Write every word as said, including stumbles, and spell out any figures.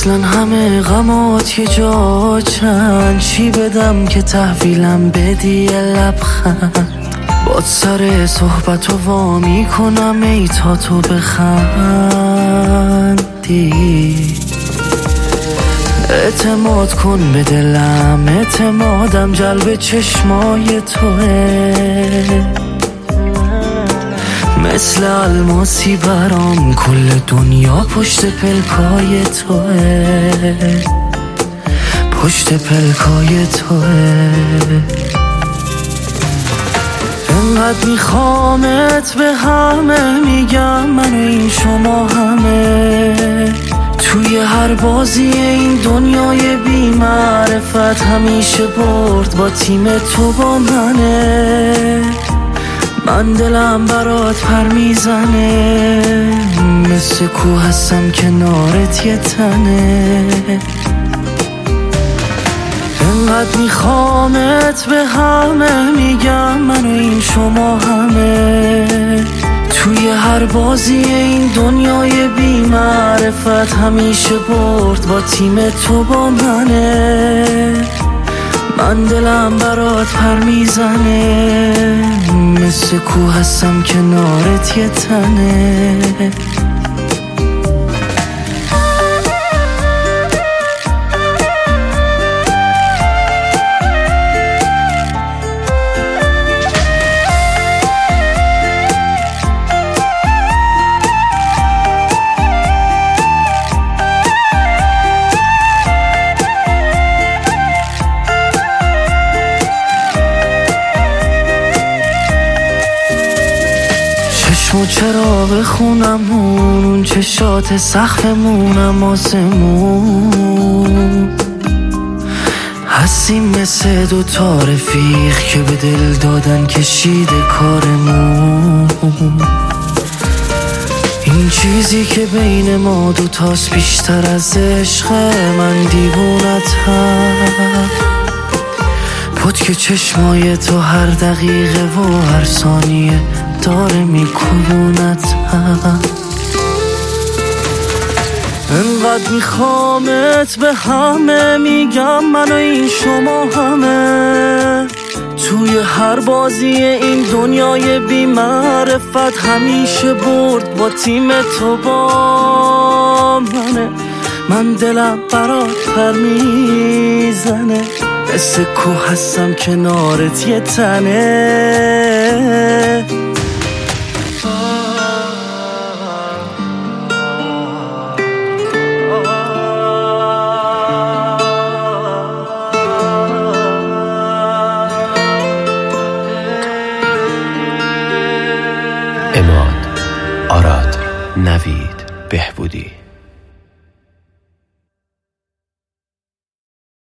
اصلا همه غمات یه جا چند، چی بدم که تحویلم بدی یه لبخند. باد سر صحبت و وا میکنم ای تا تو بخندی. اعتماد کن به دلم، اعتمادم جلب چشمای توه. مثل الماسی برام کل دنیا پشت پلکای توه، پشت پلکای توه. انقدر میخوامت به همه میگم من و این شما همه. توی هر بازی این دنیای بی معرفت همیشه برد با تیم تو با منه. من دلم برات پر میزنه، مثل کوه هستم کنارت یه تنه. انقدر میخوامت به همه میگم من و این شما همه. توی هر بازی این دنیای بی معرفت همیشه برد با تیم تو با منه. من دلم برات پر میزنه، مثل کوه هستم کنارت یه تنه. چشم چراغ خونمون، اون چشات سقفمونم آسمون. هستیم مثل دو تا رفیق که به دل دادن کشیده کارمون. این چیزی که بین ما دوتاست بیشتر از عشق، من دیوونتم. پتک چشمای تو هر دقیقه و هر ثانیه داره میکنونتم. انقدر میخوامت به همه میگم من و این شما همه. توی هر بازی این دنیای بی معرفت همیشه برد با تیم تو با منه. من دلم برات پر میزنه، مثل کوه هستم کنارت یه تنه. عماد، آراد، نوید، بهبودی.